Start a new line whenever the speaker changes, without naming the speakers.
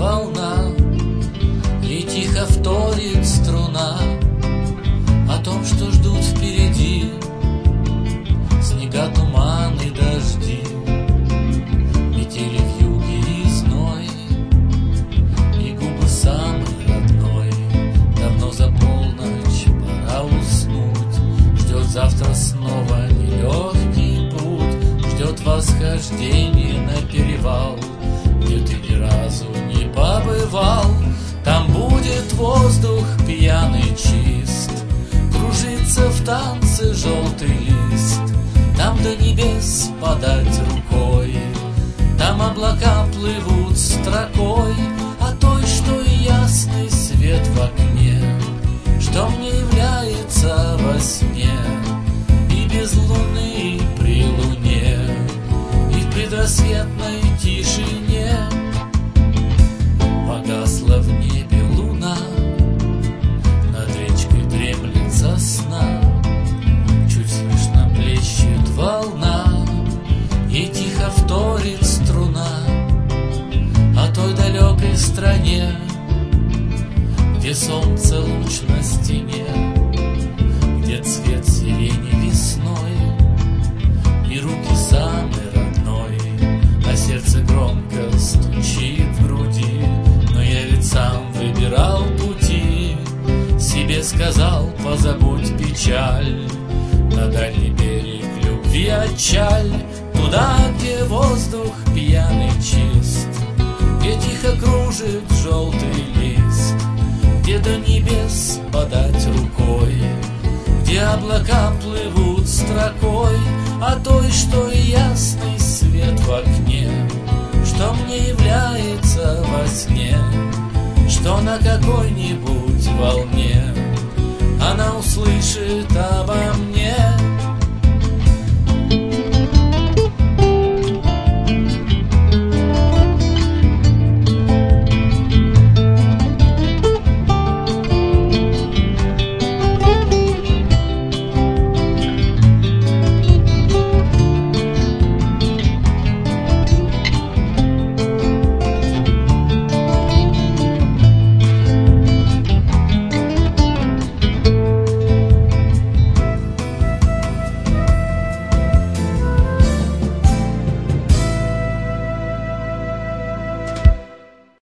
волна, и тихо вторит струна о том, что ждут впереди снега, туманы, дожди, метели вьюги и зной, и губы самой родной. Давно за полночь, пора уснуть, ждет завтра снова нелегкий путь, ждет восхождение на перевал, где ты ни разу не побывал. Там будет воздух пьяный чист, кружится в танце желтый лист. Там до небес подать рукой, там облака плывут строкой о той, что и ясный свет в окне, что мне является во сне, и без луны, и при луне, и в предрассветной тишине. Погасла в небе луна, над речкой дремлет сосна, чуть слышно плещет волна, и тихо вторит струна о той далекой стране, где солнце луч на стене, где цвет сирени весной, и руки самой родной, а сердце громко стучит в груди. Но я ведь сам выбирал пути, себе сказал: позабудь печаль, на дальний берег любви отчаль, туда, где воздух пьяный чист, где тихо кружит желтый лист, где до небес подать рукой, где облака плывут строкой о той, что и ясный свет в окне, что мне является во сне, что на какой-нибудь волне она услышит обо мне.